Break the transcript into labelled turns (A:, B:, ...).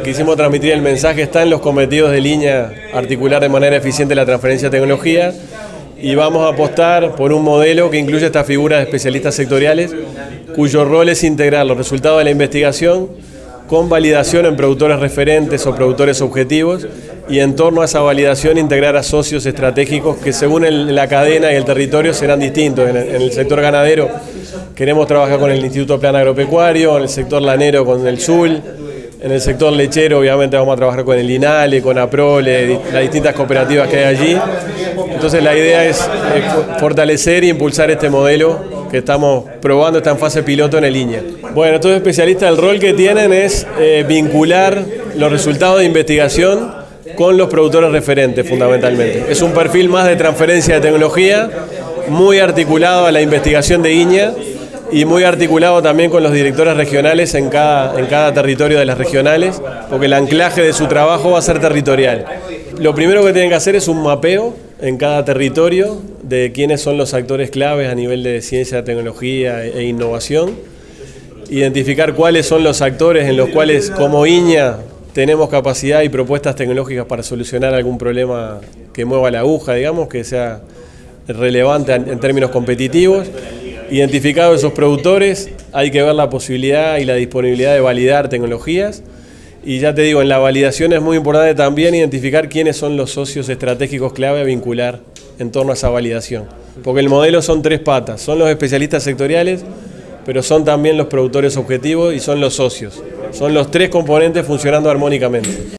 A: quisimos transmitir el mensaje, está en los cometidos de línea articular de manera eficiente la transferencia de tecnología y vamos a apostar por un modelo que incluye esta figura de especialistas sectoriales cuyo rol es integrar los resultados de la investigación con validación en productores referentes o productores objetivos y en torno a esa validación integrar a socios estratégicos que según la cadena y el territorio serán distintos. En el sector ganadero queremos trabajar con el Instituto Plan Agropecuario, en el sector lanero con el SUL, en el sector lechero obviamente vamos a trabajar con el INALE, con APROLE, las distintas cooperativas que hay allí. Entonces la idea es fortalecer e impulsar este modelo que estamos probando, está en fase piloto en el INEA. Bueno, estos especialistas, el rol que tienen es vincular los resultados de investigación con los productores referentes fundamentalmente. Es un perfil más de transferencia de tecnología, muy articulado a la investigación de INEA y muy articulado también con los directores regionales en cada territorio de las regionales, porque el anclaje de su trabajo va a ser territorial. Lo primero que tienen que hacer es un mapeo en cada territorio de quiénes son los actores claves a nivel de ciencia, tecnología e innovación, identificar cuáles son los actores en los cuales como INEA tenemos capacidad y propuestas tecnológicas para solucionar algún problema que mueva la aguja, digamos, que sea relevante en términos competitivos. Identificados esos productores, hay que ver la posibilidad y la disponibilidad de validar tecnologías. Y ya te digo, en la validación es muy importante también identificar quiénes son los socios estratégicos clave a vincular en torno a esa validación. Porque el modelo son tres patas, son los especialistas sectoriales, pero son también los productores objetivos y son los socios. Son los tres componentes funcionando armónicamente.